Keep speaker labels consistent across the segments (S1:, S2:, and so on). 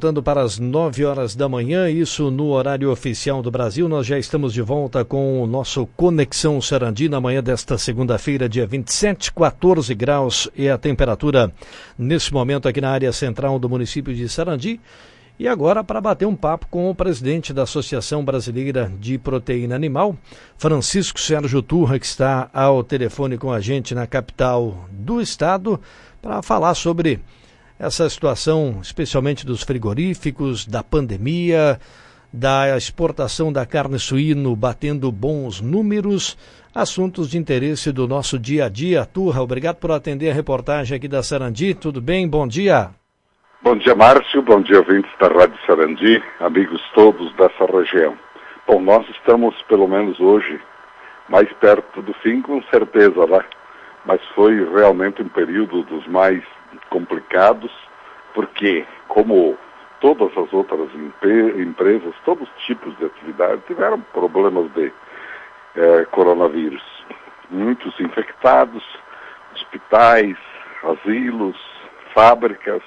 S1: apontando para as 9 horas da manhã, isso no horário oficial do Brasil. Nós já estamos de volta com o nosso Conexão Sarandi na manhã desta segunda-feira, dia 27, 14 graus é a temperatura nesse momento aqui na área central do município de Sarandi. E agora para bater um papo com o presidente da Associação Brasileira de Proteína Animal, Francisco Sérgio Turra, que está ao telefone com a gente na capital do estado, para falar sobre essa situação, especialmente dos frigoríficos, da pandemia, da exportação da carne suína batendo bons números, assuntos de interesse do nosso dia a dia. Turra, obrigado por atender a reportagem aqui da Sarandi. Tudo bem? Bom dia.
S2: Bom dia, Márcio. Bom dia, ouvintes da Rádio Sarandi, amigos todos dessa região. Bom, nós estamos, pelo menos hoje, mais perto do fim, com certeza, né? Mas foi realmente um período dos mais complicados, porque, como todas as outras empresas, todos os tipos de atividade tiveram problemas de coronavírus. Muitos infectados, hospitais, asilos, fábricas,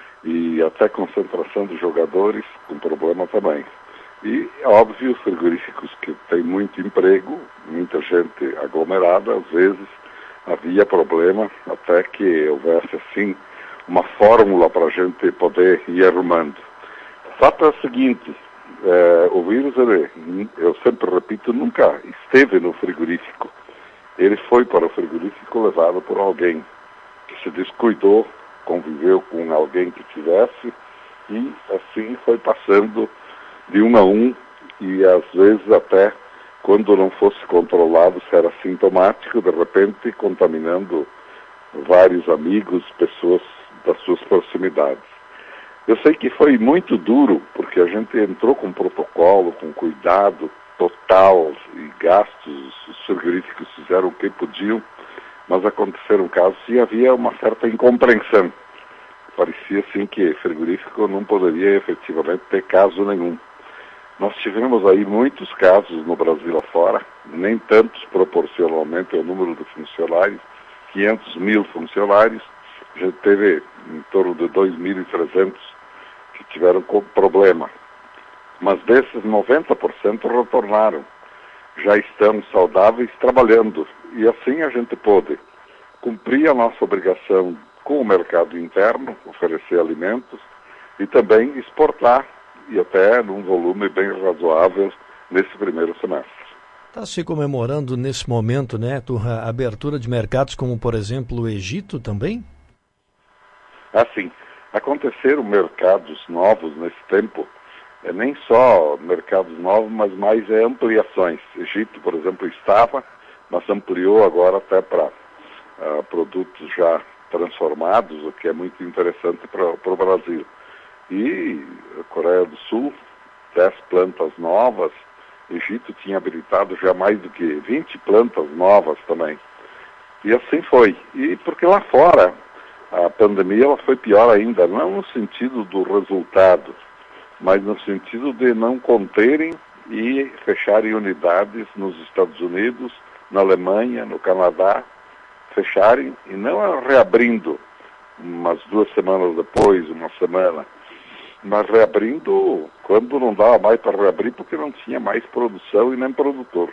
S2: e até concentração de jogadores com problema também. E, óbvio, frigoríficos que têm muito emprego, muita gente aglomerada, às vezes havia problema até que houvesse, assim, uma fórmula para a gente poder ir arrumando. O fato é o seguinte, o vírus, eu sempre repito, nunca esteve no frigorífico. Ele foi para o frigorífico levado por alguém que se descuidou, conviveu com alguém que tivesse, e assim foi passando de um a um, e às vezes até quando não fosse controlado, se era sintomático, de repente contaminando vários amigos, pessoas das suas proximidades. Eu sei que foi muito duro, porque a gente entrou com protocolo, com cuidado total e gastos, os frigoríficos fizeram o que podiam, mas aconteceram casos e havia uma certa incompreensão. Parecia assim que frigorífico não poderia efetivamente ter caso nenhum. Nós tivemos aí muitos casos no Brasil afora, nem tantos proporcionalmente ao número de funcionários, 500 mil funcionários, a gente teve em torno de 2.300 que tiveram problema. Mas desses 90% retornaram. Já estamos saudáveis trabalhando, e assim a gente pôde cumprir a nossa obrigação com o mercado interno, oferecer alimentos e também exportar, e até num volume bem razoável nesse primeiro semestre.
S1: Está se comemorando nesse momento, né, Turra, a abertura de mercados como, por exemplo, o Egito também?
S2: Assim, aconteceram mercados novos nesse tempo, nem só mercados novos, mas mais ampliações. Egito, por exemplo, estava, mas ampliou agora até para produtos já transformados, o que é muito interessante para o Brasil. E a Coreia do Sul, 10 plantas novas, Egito tinha habilitado já mais do que 20 plantas novas também. E assim foi. E porque lá fora a pandemia ela foi pior ainda, não no sentido do resultado, mas no sentido de não conterem e fecharem unidades nos Estados Unidos, na Alemanha, no Canadá, fecharem e não reabrindo umas 2 semanas depois, uma semana, mas reabrindo quando não dava mais para reabrir, porque não tinha mais produção e nem produtor.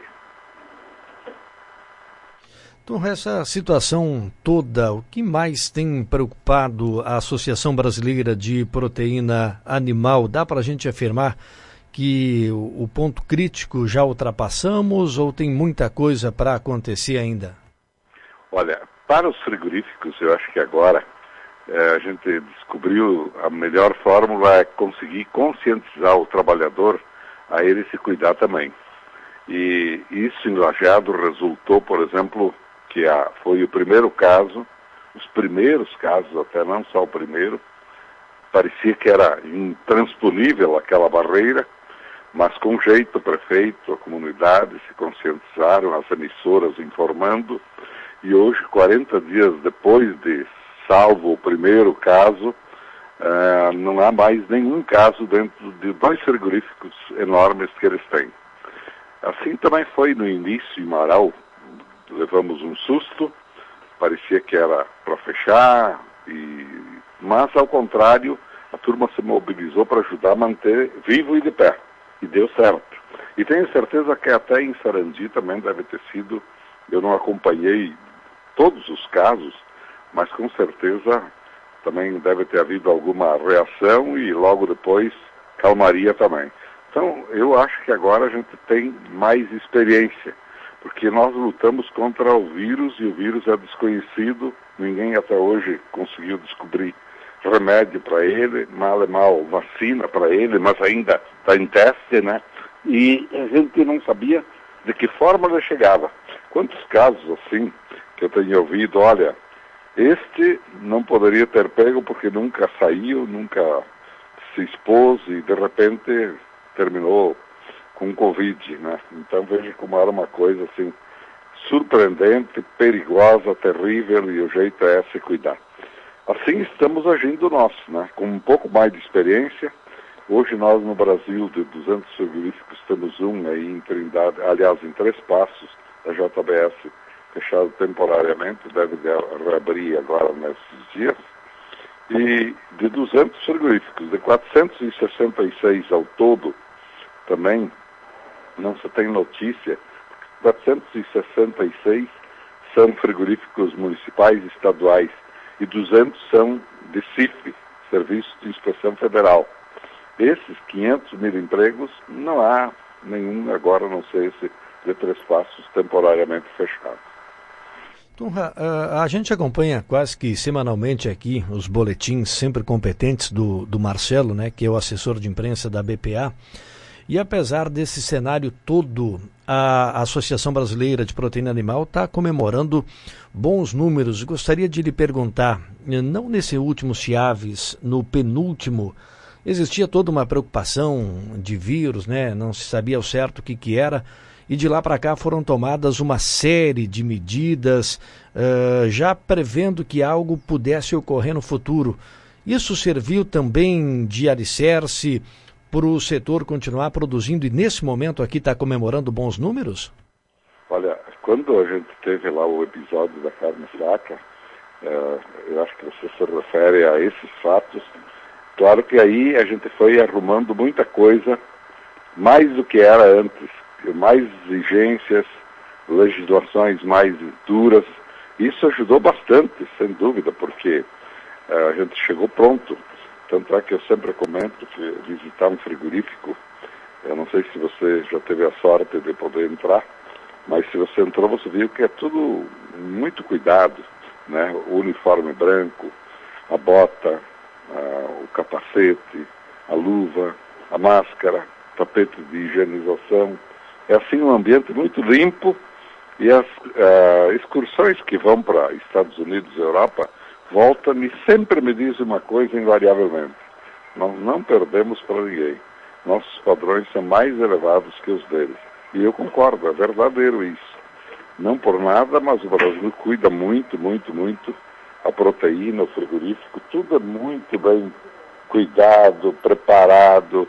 S1: Então, essa situação toda, o que mais tem preocupado a Associação Brasileira de Proteína Animal? Dá para a gente afirmar que o ponto crítico já ultrapassamos ou tem muita coisa para acontecer ainda?
S2: Olha, para os frigoríficos, eu acho que agora a gente descobriu a melhor fórmula é conseguir conscientizar o trabalhador a ele se cuidar também. E isso engajado resultou, por exemplo, que foi o primeiro caso, os primeiros casos até, não só o primeiro, parecia que era intransponível aquela barreira, mas com jeito o prefeito, a comunidade se conscientizaram, as emissoras informando, e hoje, 40 dias depois de salvo o primeiro caso, não há mais nenhum caso dentro de 2 frigoríficos enormes que eles têm. Assim também foi no início em Marau, levamos um susto, parecia que era para fechar, mas ao contrário, a turma se mobilizou para ajudar a manter vivo e de pé. E deu certo. E tenho certeza que até em Sarandi também deve ter sido, eu não acompanhei todos os casos, mas com certeza também deve ter havido alguma reação e logo depois calmaria também. Então, eu acho que agora a gente tem mais experiência, porque nós lutamos contra o vírus e o vírus é desconhecido, ninguém até hoje conseguiu descobrir remédio para ele, mal é mal vacina para ele, mas ainda está em teste, né? E a gente não sabia de que forma ele chegava. Quantos casos assim que eu tenho ouvido, olha, este não poderia ter pego porque nunca saiu, nunca se expôs e de repente terminou com Covid, né? Então veja como era uma coisa assim surpreendente, perigosa, terrível e o jeito é se cuidar. Assim estamos agindo nós, né? Com um pouco mais de experiência. Hoje nós no Brasil, de 200 frigoríficos, temos um aí em Trindade, aliás, em Três Passos, da JBS, fechado temporariamente, deve reabrir agora nesses dias. E de 200 frigoríficos, de 466 ao todo, também não se tem notícia, 466 são frigoríficos municipais e estaduais, e 200 são de CIF, Serviço de Inspeção Federal. Esses 500 mil empregos, não há nenhum agora, não sei se de Três Passos temporariamente fechado.
S1: Tunra, a gente acompanha quase que semanalmente aqui os boletins sempre competentes do Marcelo, né, que é o assessor de imprensa da BPA, e apesar desse cenário todo, a Associação Brasileira de Proteína Animal está comemorando bons números. Gostaria de lhe perguntar, não nesse último Ciaves, no penúltimo, existia toda uma preocupação de vírus, né? Não se sabia ao certo o que era, e de lá para cá foram tomadas uma série de medidas, já prevendo que algo pudesse ocorrer no futuro. Isso serviu também de alicerce para o setor continuar produzindo e nesse momento aqui está comemorando bons números?
S2: Olha, quando a gente teve lá o episódio da carne fraca, eu acho que você se refere a esses fatos. Claro que aí a gente foi arrumando muita coisa, mais do que era antes, mais exigências, legislações mais duras. Isso ajudou bastante, sem dúvida, porque a gente chegou pronto. Tanto é que eu sempre comento que visitar um frigorífico, eu não sei se você já teve a sorte de poder entrar, mas se você entrou, você viu que é tudo muito cuidado, né? O uniforme branco, a bota, o capacete, a luva, a máscara, tapete de higienização. É assim um ambiente muito limpo e as excursões que vão para Estados Unidos e Europa voltam e sempre me dizem uma coisa invariavelmente: nós não perdemos para ninguém. Nossos padrões são mais elevados que os deles. E eu concordo, é verdadeiro isso. Não por nada, mas o Brasil cuida muito, muito, muito. A proteína, o frigorífico, tudo é muito bem cuidado, preparado,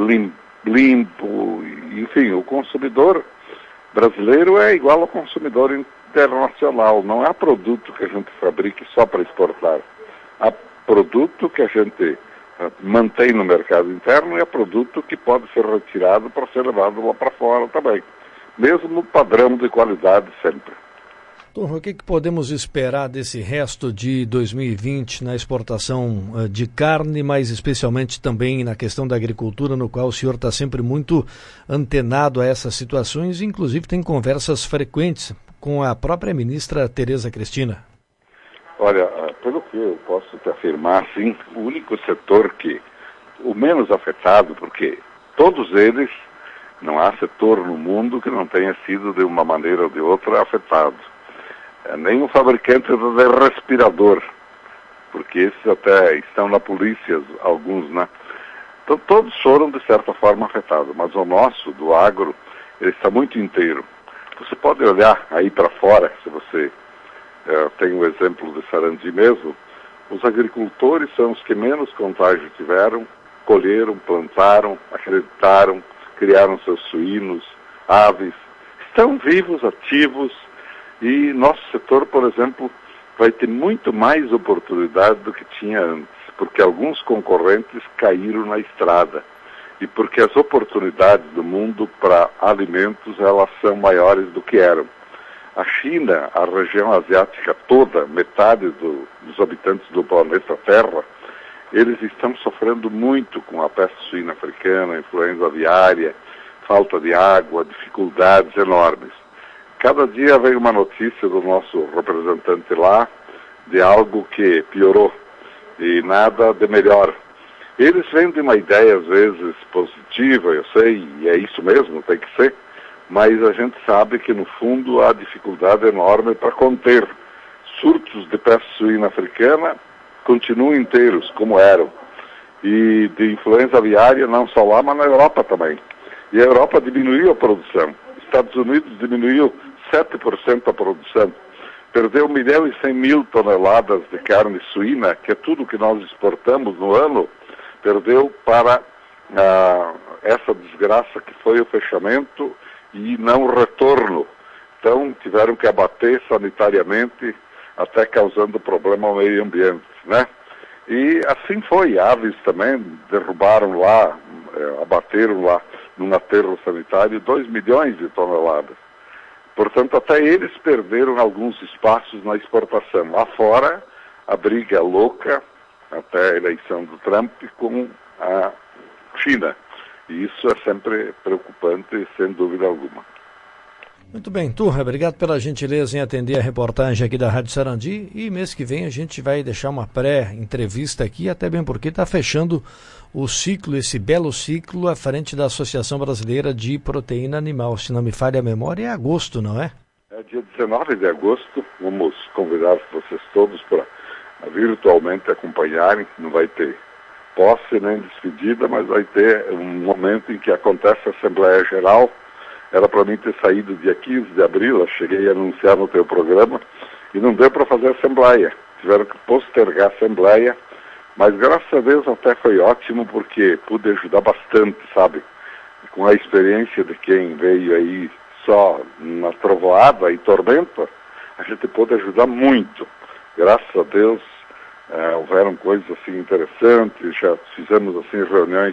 S2: limpo. Enfim, o consumidor brasileiro é igual ao consumidor internacional. Não há produto que a gente fabrique só para exportar. Há produto que a gente mantém no mercado interno e há produto que pode ser retirado para ser levado lá para fora também. Mesmo padrão de qualidade sempre.
S1: Turma, o que podemos esperar desse resto de 2020 na exportação de carne, mas especialmente também na questão da agricultura, no qual o senhor está sempre muito antenado a essas situações, e inclusive tem conversas frequentes com a própria ministra Tereza Cristina?
S2: Olha, pelo que eu posso te afirmar, sim, o único setor o menos afetado, porque todos eles, não há setor no mundo que não tenha sido de uma maneira ou de outra afetado. Nem o fabricante de respirador, porque esses até estão na polícia, alguns, né? Então todos foram de certa forma afetados, mas o nosso, do agro, ele está muito inteiro. Você pode olhar aí para fora, se você tem o exemplo de Sarandi mesmo, os agricultores são os que menos contágio tiveram, colheram, plantaram, acreditaram, criaram seus suínos, aves, estão vivos, ativos, e nosso setor, por exemplo, vai ter muito mais oportunidade do que tinha antes. porque alguns concorrentes caíram na estrada e porque as oportunidades do mundo para alimentos elas são maiores do que eram. A China, a região asiática toda, metade dos habitantes do planeta Terra, eles estão sofrendo muito com a peste suína africana, influenza aviária, falta de água, dificuldades enormes. Cada dia vem uma notícia do nosso representante lá de algo que piorou e nada de melhor. Eles vêm de uma ideia às vezes positiva, eu sei, e é isso mesmo, tem que ser, mas a gente sabe que no fundo há dificuldade enorme para conter. Surtos de peste suína africana continuam inteiros, como eram. E de influenza aviária, não só lá, mas na Europa também. E a Europa diminuiu a produção. Estados Unidos diminuiu 7% a produção. Perdeu 1.100.000 toneladas de carne suína, que é tudo que nós exportamos no ano, perdeu para essa desgraça que foi o fechamento e não o retorno. Então tiveram que abater sanitariamente, até causando problema ao meio ambiente, né? E assim foi, aves também derrubaram lá, abateram lá num aterro sanitário 2 milhões de toneladas. Portanto, até eles perderam alguns espaços na exportação. Lá fora, a briga é louca, até a eleição do Trump, com a China. E isso é sempre preocupante, sem dúvida alguma.
S1: Muito bem, Turra, obrigado pela gentileza em atender a reportagem aqui da Rádio Sarandi, e mês que vem a gente vai deixar uma pré-entrevista aqui, até bem porque está fechando o ciclo, esse belo ciclo, à frente da Associação Brasileira de Proteína Animal. Se não me falha a memória, é agosto, não é?
S2: É dia 19 de agosto, vamos convidar vocês todos para virtualmente acompanharem, não vai ter posse nem despedida, mas vai ter um momento em que acontece a Assembleia Geral. Era para mim ter saído dia 15 de abril, eu cheguei a anunciar no teu programa, e não deu para fazer a Assembleia. Tiveram que postergar a Assembleia, mas graças a Deus até foi ótimo, porque pude ajudar bastante, sabe? Com a experiência de quem veio aí só na trovoada e tormenta, a gente pôde ajudar muito. Graças a Deus, houveram coisas assim interessantes, já fizemos assim reuniões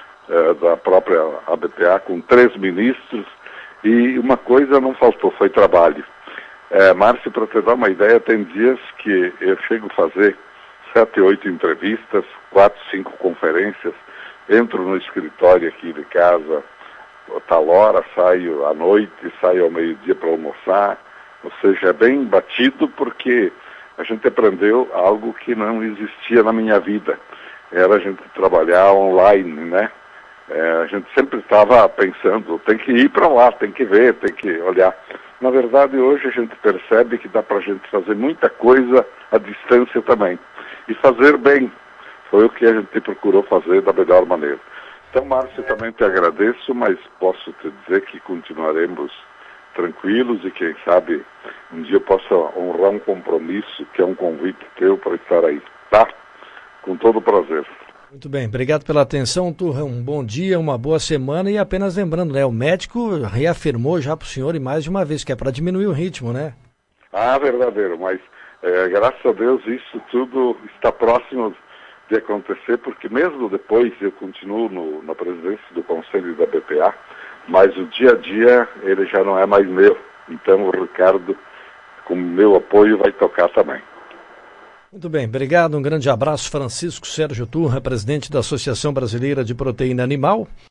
S2: da própria ABPA com 3 ministros, e uma coisa não faltou, foi trabalho. Márcio, para te dar uma ideia, tem dias que eu chego a fazer 7, 8 entrevistas, 4, 5 conferências, entro no escritório aqui de casa, tal hora, saio à noite, saio ao meio-dia para almoçar, ou seja, é bem batido porque a gente aprendeu algo que não existia na minha vida, era a gente trabalhar online, né? A gente sempre estava pensando, tem que ir para lá, tem que ver, tem que olhar. Na verdade, hoje a gente percebe que dá para a gente fazer muita coisa à distância também. E fazer bem, foi o que a gente procurou fazer da melhor maneira. Então, Márcio, também te agradeço, mas posso te dizer que continuaremos tranquilos e quem sabe um dia eu possa honrar um compromisso, que é um convite teu para estar aí, tá? Com todo o prazer.
S1: Muito bem, obrigado pela atenção, Turra, um bom dia, uma boa semana, e apenas lembrando, né, o médico reafirmou já para o senhor e mais de uma vez, que é para diminuir o ritmo, né?
S2: Verdadeiro, mas graças a Deus isso tudo está próximo de acontecer, porque mesmo depois eu continuo na presidência do Conselho da BPA, mas o dia a dia ele já não é mais meu, então o Ricardo, com meu apoio, vai tocar também.
S1: Muito bem, obrigado, um grande abraço, Francisco Sérgio Turra, presidente da Associação Brasileira de Proteína Animal.